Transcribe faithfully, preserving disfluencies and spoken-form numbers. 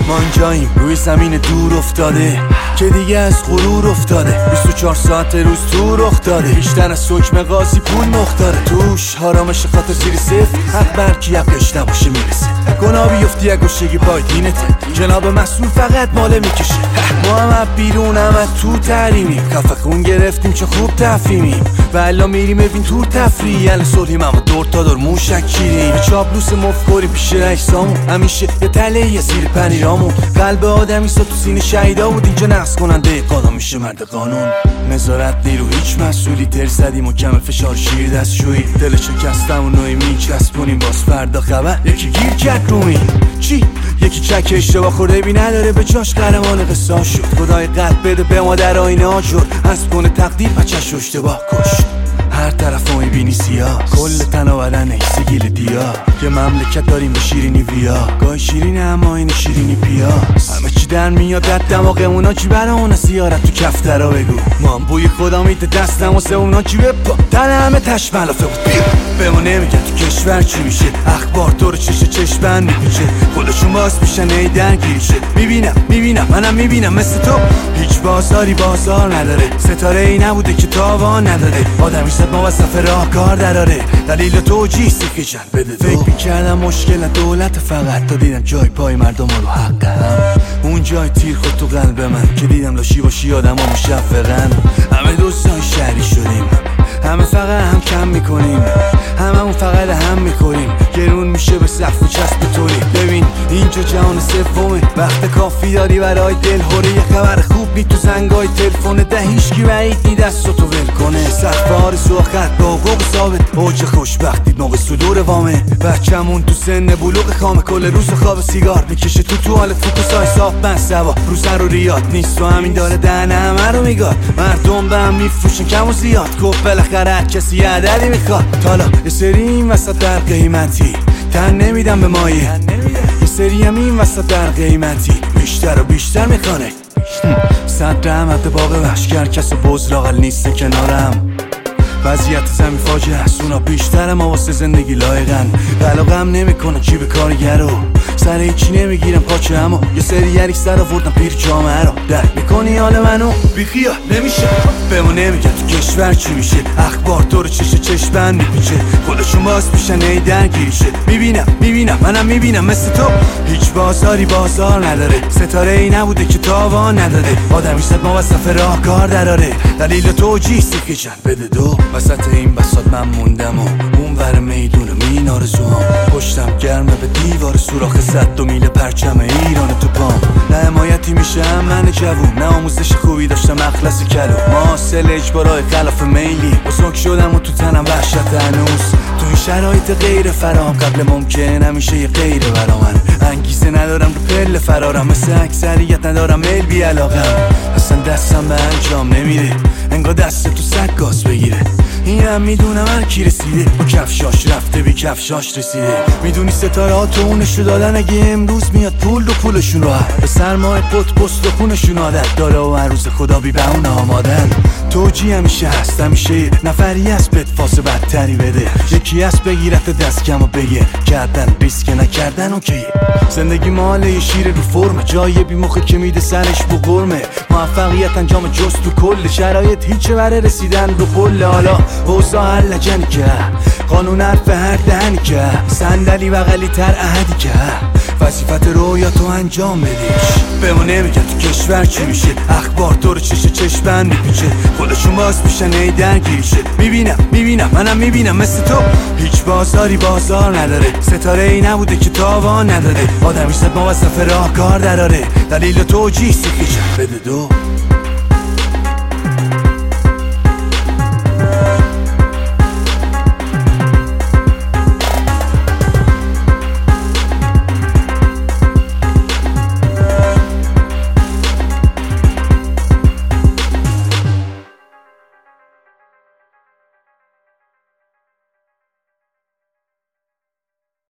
ما اینجاییم روی زمین دور افتاده که دیگه از غرور افتاده. بیست و چهار ساعت روز تو رخ داده، بیشتر از حکم قاضی پول مختاره. توش حرامش خاطر زیر صفر، حق برکی حقش نباشه میرسه. گناه بیفتی اگوشگی پای دینته، جناب مسئول فقط ماله میکشه. ما هم بیرون هم تو تحریمیم، کف خون گرفتیم چه خوب تفهیمیم. و الا میریم ببین تور تفریح، ال صلحیم اما دور تا دور موشک چیریم. چاپلوس مفکوری پیش رئیسامون، همیشه یه تله یه زیر پنیرامون. قلب آدمی سا تو سینه شهیدا بود، اینجا نقص کننده قانون میشه مرد قانون. نظارت نیرو هیچ مسئولی، تر زدیم و کم فشار شیر دستشویی. دل شکستم و نوعی میچسبونیم، باز فردا خبر یکی گیر کرد رومی. چی؟ یکی چک اشتباه خورده بی نداره به جاش قهرمان قصه شد. خدای قلب بده به ما در آینه ها شد، از کنه تقدیر بچه‌ش اشتباه کشت. هر طرف ما میبینی سیاه، کل تن و بدن ایسه گیل دیا. یه مملکت داریم به شیرینی ویا، گاهی شیرینه اما این شیرینی پیاس. همه چی در میاد در دماغمونا، چی برا اونا سیارت تو کفترا بگو. ما هم بوی خدا میده دستم واسه اونا، چی بپا تن همه تش ملافه بود. بیا به ما نمیگن تو کشور چی میشه، اخبار تو رو چشه چشمن میپیچه. خودشون باز میشن ای درگیر شه. میبینم میبینم منم میبینم مثل تو، هیچ بازاری بازار نداره. ستاره ای نبوده که تاوان نداره، آدمی صد ما وصف راه کار دراره. دلیل توجیه سیخی جن بده دو. فکر میکردم مشکل دولت فقط، تا دیدم جای پای مردم رو حق هم. اون جای تیر خود تو قلب من، که دیدم لاشی باشی آدم ها مشفقن. همه دوستان شهری شدیم، همه فقط هم کم میکنیم، همه اون فقط هم میکنیم. گرون میشه به سقف و چسب طوری. ببین اینجا جهان سومه، وقت کافی داری برای دل هوره. یه خبر خوب نی تو زنگای تلفن ده، هیچکی بعید نی دستو تو ول کنه. سقف آرزو خط با حقوق ثابت، اوج خوشبختی موقع صدور وامه. بچه‌مون تو سن بلوغ خامه، کل روز خواب سیگار میکشه تو توالت. فوکوسای صاف من سوا رو سر و ریاد نیست، و همین داره دهنه همه رو میگاد. مردم به هم میفروشن کم و زیاد، گفت بالاخره کسی یه عددی میخواد. حالا یه سری این وسط در قیمتی تن نمیدم به مایه، یه سری هم این وسط در قیمتی بیشتر و بیشتر میخوانه. صد رحمت باقی وحشگر، کس بز لاغل نیست کنارم. وضعیت زمین فاجعه است، اونا بیشتر ما واسه زندگی لایقن. علاقم نمیکنه چی به کارگرو، سر هیچی نمیگیرم پاچه، اما یه سری یریک سر آوردم پیر جامعه رو. درک میکنی حال منو؟ بیخیال نمیشه به ما نمیگن تو کشور چی میشه، اخبار تو رو چشه چشمن میپیچه. خودشون باز میشن ای درگیر شه. میبینم میبینم منم میبینم مثل تو، هیچ بازاری بازار نداره. ستاره ای نبوده که تاوان نداره، آدمی صد ما وصف راه کار دراره. دلیل توجیه سیخی جن بده دو. وسط این بساط من موندم و اون ور میدون مین آرزوام. پشتم گرمه به دیوار سوراخ صد دو میل پرچم ایران تو پام. نه حمایتی میشم من جوون، نه آموزش خوبی داشتم اخلاص کلو. معاصل اجبارای خلاف میلی، بسنک شدم و تو تنم وحشت هنوز. تو این شرایط غیر فرام، قبل ممکن همیشه یه غیر برا من. انگیزه ندارم رو پل فرارم، مثل اکثریت ندارم میل بی علاقم. اصلا دستم به انجام نمیره، انگار دست تو سگ گاز بگیره. این هم میدونم هر کی رسیده، با کفشاش رفته بی کفشاش رسیده. میدونی ستاره ها تو اونشو دادن، اگه امروز میاد پول دو پولشون رو به سرمای پت پست و خونشون عادت داره، و هر روز خدا بی به اون آمادن. توجی همیشه هست، همیشه نفری هست بهت فاس بدتری بده. یکی هست بگیرت دست کم و بگه کردن ریسک نکردن اوکیه. زندگی ماله یه شیر رو فرمه، جای بی مخه که میده سرش بو قرمه. موفقیت انجام جز تو کل شرایط هیچه بره رسیدن رو پل. حالا اوضاع هر لجنی که قانون حرف هر دهنی که صندلی بغلی تر اهدی که وظیفت رویا تو انجام بدیش. به ما نمیگن تو کشور چی میشه، اخبار تو رو چشه چشمن میپیچه. خودشون باز میشن ای درگیر شه. میبینم میبینم منم میبینم مثل تو، هیچ بازاری بازار نداره. ستاره ای نبوده که تاوان نداره، آدمی صد ما وصف راه کار دراره. دلیل توجیه سیخی جن بده دو.